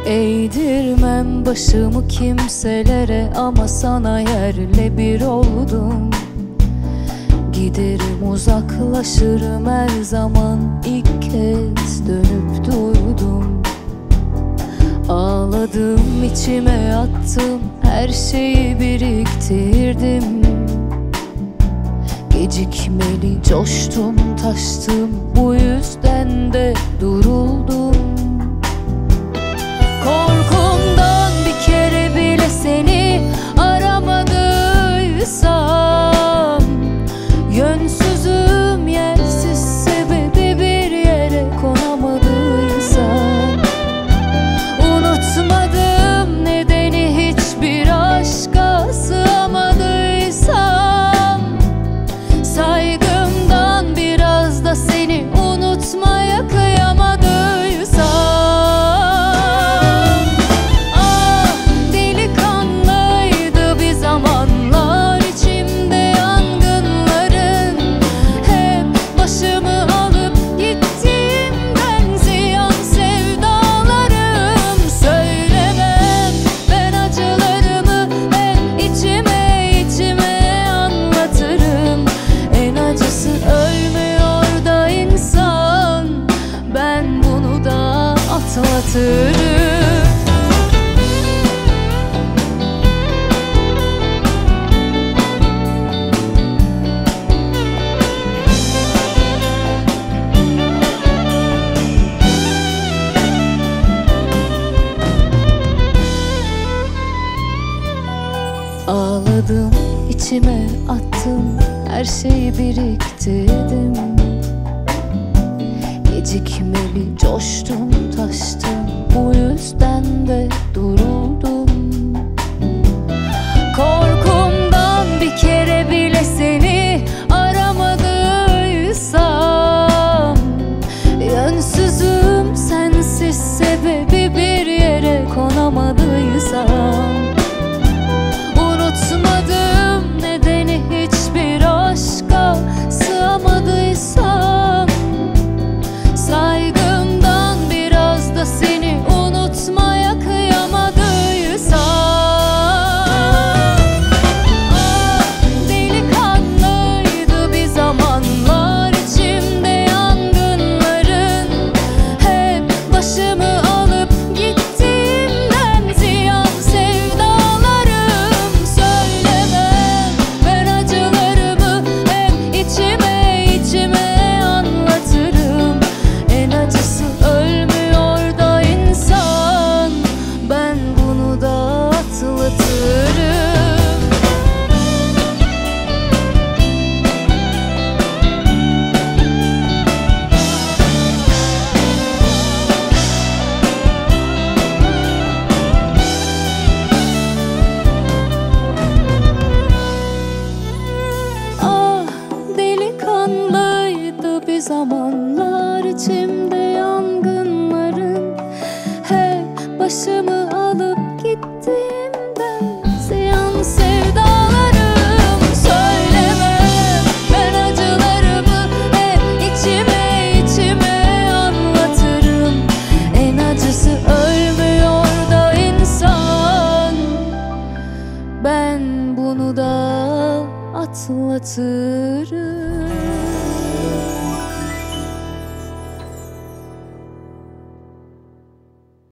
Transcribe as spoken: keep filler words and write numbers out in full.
Eğdirmem başımı kimselere ama sana yerle bir oldum. Giderim uzaklaşırım her zaman, ilk kez dönüp durdum. Ağladım, içime attım, her şeyi biriktirdim. Gecikmeli coştum, taştım, bu yüzden de duruldum. Korkumdan bir kere bile seni aramadıysam, yönsüzüm, yersiz sebebi bir yere konamadıysam, unutmadım nedeni hiçbir aşka sığamadıysam, saygımdan biraz da seni unutmaya kıyamadıysam, ağladım, içime attım, her şeyi biriktirdim. Gecikmeli coştum, taştım, bu yüzden de duruldum. Korkumdan bir kere bile seni aramadıysam, yönsüzüm, sensiz sebebi bir yere konamadıysam, unutmadım nedeni hiçbir aşka sığamadıysam, saygımdan biraz da seni unutmaya kıyamadıysam, ah, delikanlıydı bir zamanlar içimde yangınların, hep başımı alıp gittiğimden ziyan sevdalarım. Söylemem ben acılarımı, hep içime içime anlatırım. En acısı ölmüyor da insan, ben bunu da atlatırım. Ah, delikanlıydı bir zamanlar içimde yangınların, hep başımı alıp gittiğimden ziyan sevdalarım. Söylemem ben acılarımı, hep içime içime anlatırım. En acısı ölmüyor da insan, ben bunu da atlatırım.